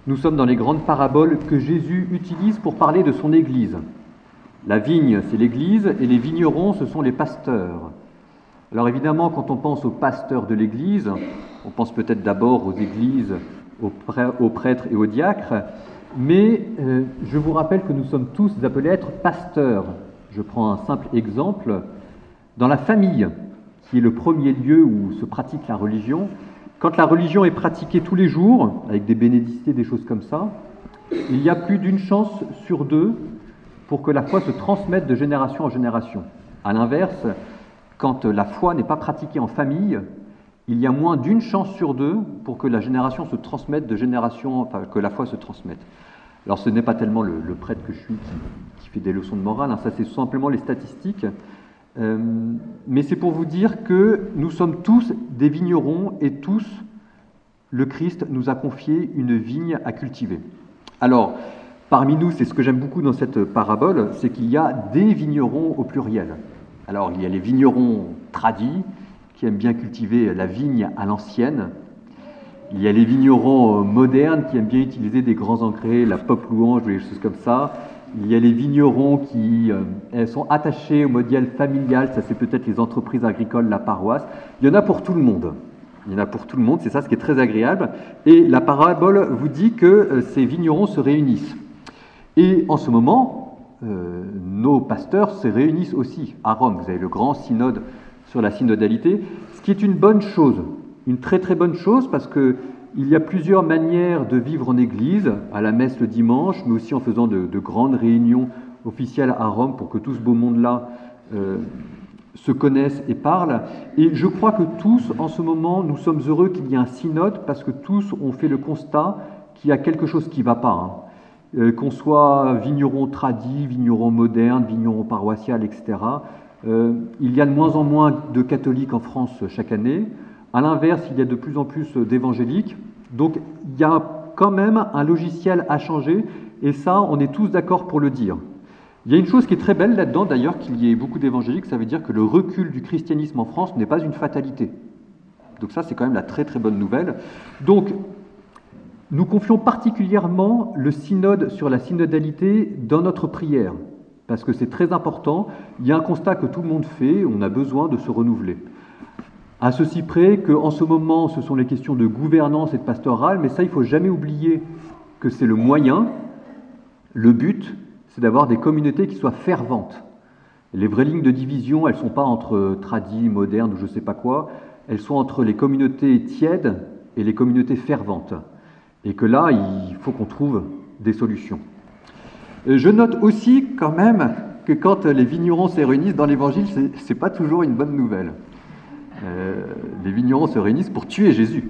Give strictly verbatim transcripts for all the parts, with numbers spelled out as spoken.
Nous sommes dans les grandes paraboles que Jésus utilise pour parler de son Église. La vigne, c'est l'Église, et les vignerons, ce sont les pasteurs. Alors évidemment, quand on pense aux pasteurs de l'Église, on pense peut-être d'abord aux églises, aux prêtres et aux diacres, mais euh, je vous rappelle que nous sommes tous appelés à être pasteurs. Je prends un simple exemple. Dans la famille, qui est le premier lieu où se pratique la religion, quand la religion est pratiquée tous les jours, avec des bénédictés, des choses comme ça, il y a plus d'une chance sur deux pour que la foi se transmette de génération en génération. À l'inverse, quand la foi n'est pas pratiquée en famille, il y a moins d'une chance sur deux pour que la génération se transmette de génération, enfin que la foi se transmette. Alors ce n'est pas tellement le, le prêtre que je suis qui, qui fait des leçons de morale, hein, ça c'est simplement les statistiques. Euh, mais c'est pour vous dire que nous sommes tous des vignerons et tous, le Christ nous a confié une vigne à cultiver. Alors, parmi nous, c'est ce que j'aime beaucoup dans cette parabole, c'est qu'il y a des vignerons au pluriel. Alors, il y a les vignerons tradis, qui aiment bien cultiver la vigne à l'ancienne. Il y a les vignerons modernes, qui aiment bien utiliser des grands engrais, la pop louange ou des choses comme ça. Il y a les vignerons qui euh, sont attachés au modèle familial, ça c'est peut-être les entreprises agricoles, la paroisse. Il y en a pour tout le monde. Il y en a pour tout le monde, c'est ça ce qui est très agréable. Et la parabole vous dit que euh, ces vignerons se réunissent. Et en ce moment, euh, nos pasteurs se réunissent aussi à Rome. Vous avez le grand synode sur la synodalité, ce qui est une bonne chose, une très très bonne chose parce que il y a plusieurs manières de vivre en Église, à la messe le dimanche, mais aussi en faisant de, de grandes réunions officielles à Rome pour que tout ce beau monde-là euh, se connaisse et parle. Et je crois que tous, en ce moment, nous sommes heureux qu'il y ait un synode parce que tous ont fait le constat qu'il y a quelque chose qui ne va pas. Hein. Euh, qu'on soit vigneron tradit, vigneron moderne, vigneron paroissial, et cetera. Euh, il y a de moins en moins de catholiques en France chaque année. À l'inverse, il y a de plus en plus d'évangéliques. Donc, il y a quand même un logiciel à changer, et ça, on est tous d'accord pour le dire. Il y a une chose qui est très belle là-dedans, d'ailleurs, qu'il y ait beaucoup d'évangéliques, ça veut dire que le recul du christianisme en France n'est pas une fatalité. Donc ça, c'est quand même la très très bonne nouvelle. Donc, nous confions particulièrement le synode sur la synodalité dans notre prière, parce que c'est très important. Il y a un constat que tout le monde fait, on a besoin de se renouveler. À ceci près qu'en ce moment, ce sont les questions de gouvernance et de pastorale, mais ça, il ne faut jamais oublier que c'est le moyen, le but, c'est d'avoir des communautés qui soient ferventes. Les vraies lignes de division, elles ne sont pas entre tradis, modernes ou je ne sais pas quoi, elles sont entre les communautés tièdes et les communautés ferventes. Et que là, il faut qu'on trouve des solutions. Je note aussi quand même que quand les vignerons se réunissent dans l'Évangile, ce n'est pas toujours une bonne nouvelle. Euh, les vignerons se réunissent pour tuer Jésus.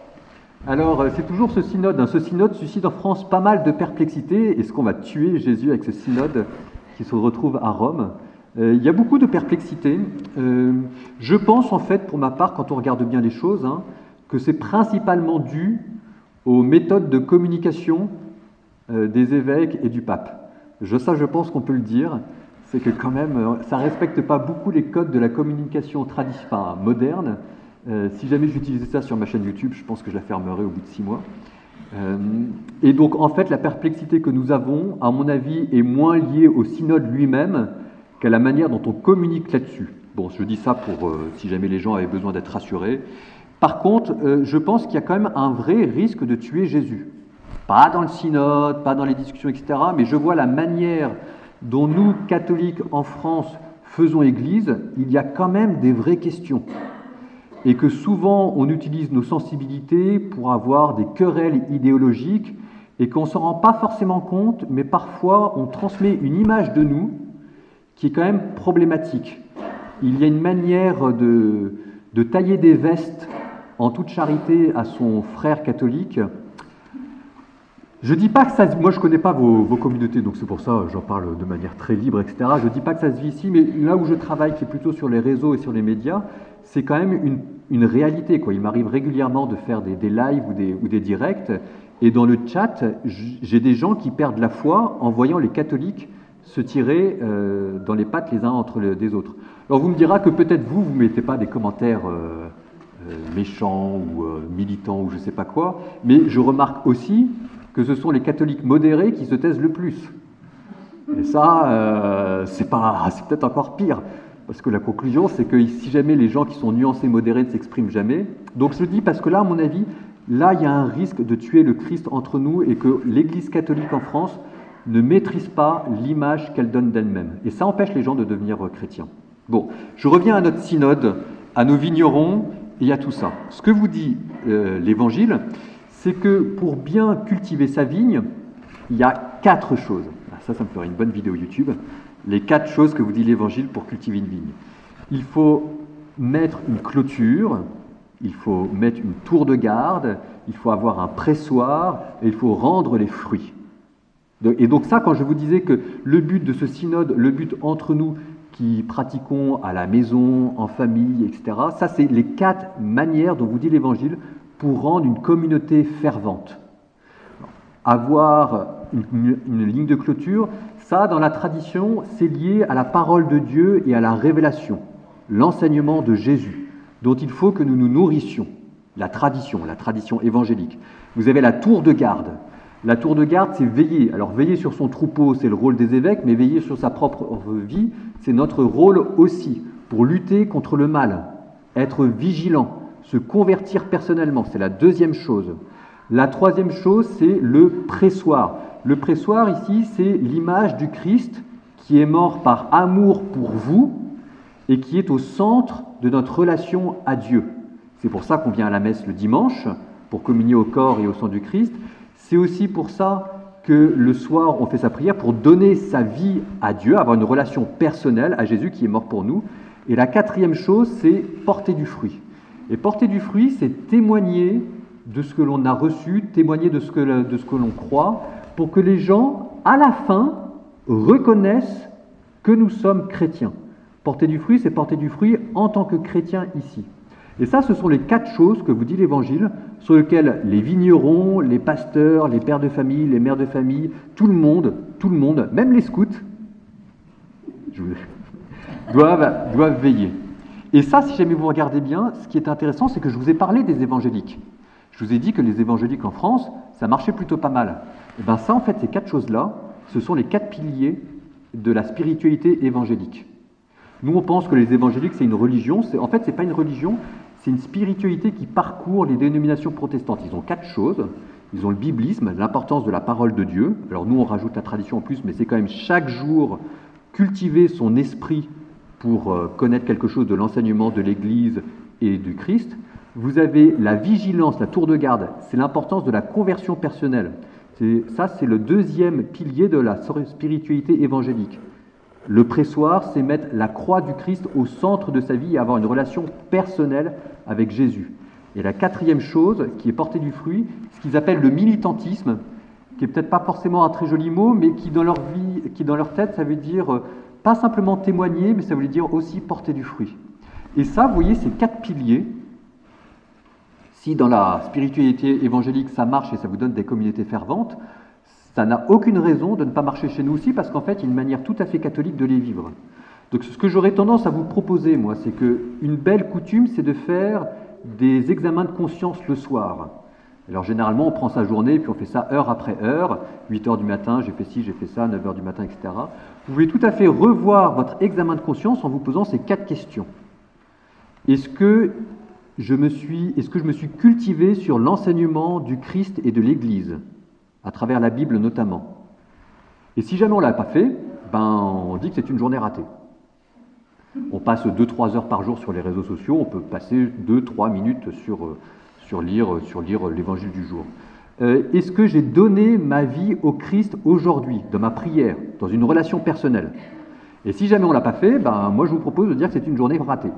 Alors, c'est toujours ce synode. Hein. Ce synode suscite en France pas mal de perplexité. Est-ce qu'on va tuer Jésus avec ce synode qui se retrouve à Rome? euh, Il y a beaucoup de perplexité. Euh, je pense, en fait, pour ma part, quand on regarde bien les choses, hein, que c'est principalement dû aux méthodes de communication euh, des évêques et du pape. Je, ça, je pense qu'on peut le dire. C'est que quand même, ça ne respecte pas beaucoup les codes de la communication traditionnelle, enfin, moderne. Euh, si jamais j'utilisais ça sur ma chaîne YouTube, je pense que je la fermerais au bout de six mois. Euh, et donc, en fait, la perplexité que nous avons, à mon avis, est moins liée au synode lui-même qu'à la manière dont on communique là-dessus. Bon, je dis ça pour, euh, si jamais les gens avaient besoin d'être rassurés. Par contre, euh, je pense qu'il y a quand même un vrai risque de tuer Jésus. Pas dans le synode, pas dans les discussions, et cetera, mais je vois la manière dont nous, catholiques en France, faisons Église, il y a quand même des vraies questions. Et que souvent, on utilise nos sensibilités pour avoir des querelles idéologiques et qu'on ne s'en rend pas forcément compte, mais parfois, on transmet une image de nous qui est quand même problématique. Il y a une manière de, de tailler des vestes en toute charité à son frère catholique. Je ne dis pas que ça... Moi, je ne connais pas vos, vos communautés, donc c'est pour ça que j'en parle de manière très libre, et cetera. Je ne dis pas que ça se vit ici, mais là où je travaille, qui est plutôt sur les réseaux et sur les médias, c'est quand même une, une réalité, quoi. Il m'arrive régulièrement de faire des, des lives ou des, ou des directs, et dans le chat, j'ai des gens qui perdent la foi en voyant les catholiques se tirer euh, dans les pattes les uns entre les des autres. Alors, vous me direz que peut-être vous, vous ne mettez pas des commentaires euh, euh, méchants ou euh, militants ou je ne sais pas quoi, mais je remarque aussi que ce sont les catholiques modérés qui se taisent le plus. Et ça, euh, c'est pas, c'est peut-être encore pire, parce que la conclusion, c'est que si jamais les gens qui sont nuancés, modérés ne s'expriment jamais, donc je le dis parce que là, à mon avis, là, il y a un risque de tuer le Christ entre nous et que l'Église catholique en France ne maîtrise pas l'image qu'elle donne d'elle-même. Et ça empêche les gens de devenir chrétiens. Bon, je reviens à notre synode, à nos vignerons et à tout ça. Ce que vous dit euh, l'Évangile, c'est que pour bien cultiver sa vigne, il y a quatre choses. Ça, ça me ferait une bonne vidéo YouTube. Les quatre choses que vous dit l'Évangile pour cultiver une vigne. Il faut mettre une clôture, il faut mettre une tour de garde, il faut avoir un pressoir et il faut rendre les fruits. Et donc ça, quand je vous disais que le but de ce synode, le but entre nous qui pratiquons à la maison, en famille, et cetera, ça c'est les quatre manières dont vous dit l'Évangile pour rendre une communauté fervente. Avoir une, une, une ligne de clôture, ça dans la tradition, c'est lié à la parole de Dieu et à la révélation, l'enseignement de Jésus, dont il faut que nous nous nourrissions, la tradition, la tradition évangélique. Vous avez la tour de garde. La tour de garde, c'est veiller. Alors veiller sur son troupeau, c'est le rôle des évêques, mais veiller sur sa propre vie, c'est notre rôle aussi, pour lutter contre le mal, être vigilant, se convertir personnellement, c'est la deuxième chose. La troisième chose, c'est le pressoir. Le pressoir, ici, c'est l'image du Christ qui est mort par amour pour vous et qui est au centre de notre relation à Dieu. C'est pour ça qu'on vient à la messe le dimanche, pour communier au corps et au sang du Christ. C'est aussi pour ça que le soir, on fait sa prière pour donner sa vie à Dieu, avoir une relation personnelle à Jésus qui est mort pour nous. Et la quatrième chose, c'est porter du fruit. Et porter du fruit, c'est témoigner de ce que l'on a reçu, témoigner de ce que, de ce que l'on croit, pour que les gens, à la fin, reconnaissent que nous sommes chrétiens. Porter du fruit, c'est porter du fruit en tant que chrétien ici. Et ça, ce sont les quatre choses que vous dit l'Évangile, sur lesquelles les vignerons, les pasteurs, les pères de famille, les mères de famille, tout le monde, tout le monde, même les scouts, je vous... doivent, doivent veiller. Et ça, si jamais vous regardez bien, ce qui est intéressant, c'est que je vous ai parlé des évangéliques. Je vous ai dit que les évangéliques en France, ça marchait plutôt pas mal. Et bien ça, en fait, ces quatre choses-là, ce sont les quatre piliers de la spiritualité évangélique. Nous, on pense que les évangéliques, c'est une religion. C'est, en fait, ce n'est pas une religion, c'est une spiritualité qui parcourt les dénominations protestantes. Ils ont quatre choses. Ils ont le biblisme, l'importance de la parole de Dieu. Alors nous, on rajoute la tradition en plus, mais c'est quand même chaque jour cultiver son esprit pour euh, connaître quelque chose de l'enseignement de l'Église et du Christ. Vous avez la vigilance, la tour de garde, c'est l'importance de la conversion personnelle. C'est, ça, c'est le deuxième pilier de la spiritualité évangélique. Le pressoir, c'est mettre la croix du Christ au centre de sa vie et avoir une relation personnelle avec Jésus. Et la quatrième chose, qui est porter du fruit, ce qu'ils appellent le militantisme, qui est peut-être pas forcément un très joli mot, mais qui dans leur vie, qui dans leur tête, ça veut dire euh, pas simplement témoigner, mais ça veut dire aussi porter du fruit. Et ça, vous voyez, ces quatre piliers, si dans la spiritualité évangélique ça marche et ça vous donne des communautés ferventes, ça n'a aucune raison de ne pas marcher chez nous aussi, parce qu'en fait, il y a une manière tout à fait catholique de les vivre. Donc ce que j'aurais tendance à vous proposer, moi, c'est qu'une belle coutume, c'est de faire des examens de conscience le soir. Alors généralement, on prend sa journée, puis on fait ça heure après heure, huit heures du matin, j'ai fait ci, j'ai fait ça, neuf heures du matin, et cetera. Vous pouvez tout à fait revoir votre examen de conscience en vous posant ces quatre questions. Est-ce que je me suis, est-ce que je me suis cultivé sur l'enseignement du Christ et de l'Église, à travers la Bible notamment? Et si jamais on ne l'a pas fait, ben, on dit que c'est une journée ratée. On passe deux trois heures par jour sur les réseaux sociaux, on peut passer deux trois minutes sur, sur lire, sur lire l'évangile du jour. Euh, est-ce que j'ai donné ma vie au Christ aujourd'hui, dans ma prière, dans une relation personnelle? Et si jamais on ne l'a pas fait, ben, moi je vous propose de dire que c'est une journée ratée.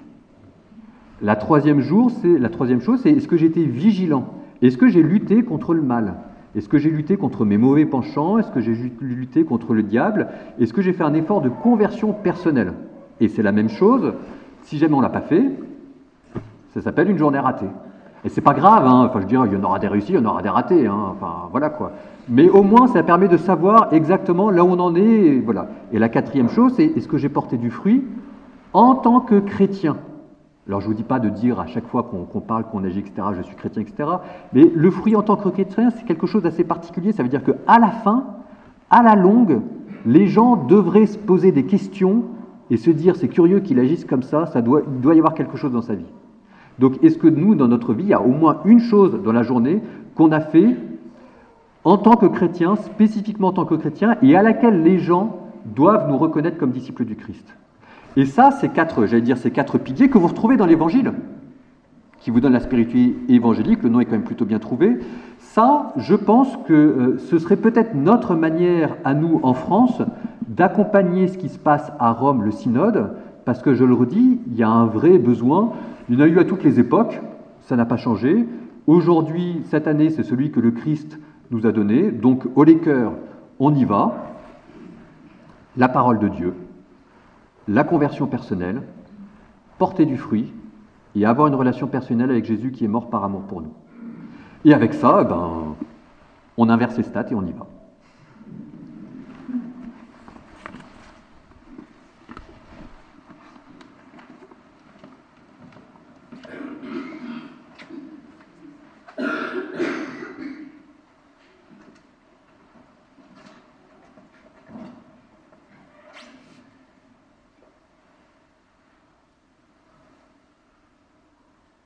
La troisième, jour, c'est, la troisième chose, c'est est-ce que j'ai été vigilant? Est-ce que j'ai lutté contre le mal? Est-ce que j'ai lutté contre mes mauvais penchants? Est-ce que j'ai lutté contre le diable? Est-ce que j'ai fait un effort de conversion personnelle? Et c'est la même chose, si jamais on ne l'a pas fait, ça s'appelle une journée ratée. Et c'est pas grave, hein, enfin je veux dire, il y en aura des réussis, il y en aura des ratés, hein, enfin voilà quoi. Mais au moins ça permet de savoir exactement là où on en est, et voilà. Et la quatrième chose, c'est est-ce que j'ai porté du fruit en tant que chrétien? Alors je ne vous dis pas de dire à chaque fois qu'on qu'on parle, qu'on agit, et cetera, je suis chrétien, et cetera. Mais le fruit en tant que chrétien, c'est quelque chose d'assez particulier. Ça veut dire qu'à la fin, à la longue, les gens devraient se poser des questions et se dire, c'est curieux qu'il agisse comme ça, ça doit, il doit y avoir quelque chose dans sa vie. Donc est-ce que nous, dans notre vie, il y a au moins une chose dans la journée qu'on a fait en tant que chrétien, spécifiquement en tant que chrétien, et à laquelle les gens doivent nous reconnaître comme disciples du Christ? Et ça, ces quatre, j'allais dire, ces quatre piliers que vous retrouvez dans l'Évangile, qui vous donne la spiritualité évangélique, le nom est quand même plutôt bien trouvé. Ça, je pense que euh, ce serait peut-être notre manière à nous, en France, d'accompagner ce qui se passe à Rome, le synode, parce que je le redis, il y a un vrai besoin. Il y en a eu à toutes les époques, ça n'a pas changé. Aujourd'hui, cette année, c'est celui que le Christ nous a donné. Donc, au les cœurs, on y va. La parole de Dieu, la conversion personnelle, porter du fruit et avoir une relation personnelle avec Jésus qui est mort par amour pour nous. Et avec ça, ben, on inverse les stats et on y va.